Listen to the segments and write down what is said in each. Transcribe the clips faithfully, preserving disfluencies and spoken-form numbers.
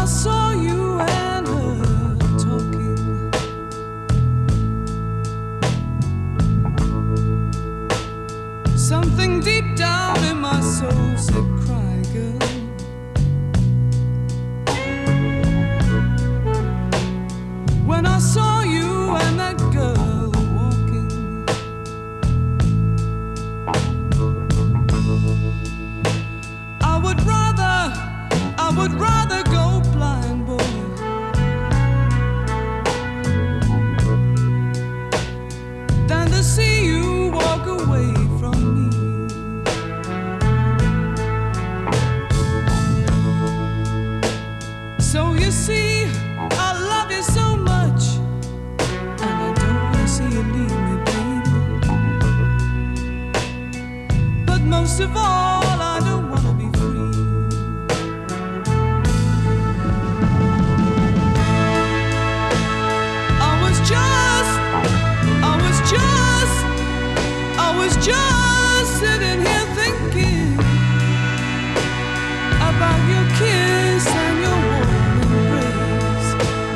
I saw you and her talking, something deep down in my soul said, cry, girl. When I saw you and that girl walking, I would rather, I would rather go blind, boy, than to see you walk away from me. So you see, I love you so much, and I don't want to see you leave me, baby. But most of all, I don't want to be free. I was just, I was just, I was just sitting here thinking about your kiss and your warm embrace.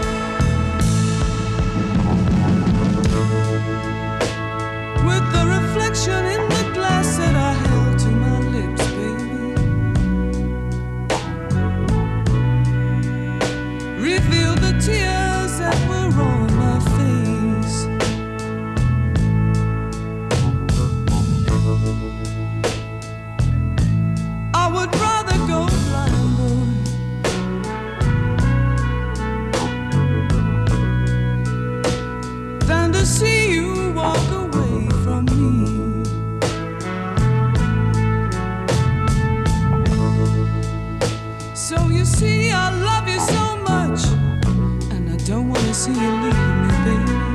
With the reflection in the glass that I held to my lips, baby, revealed the tears that were on my face. I would rather go blind, boy, than to see you walk away from me. So you see, I love you so much, and I don't want to see you leave me, baby.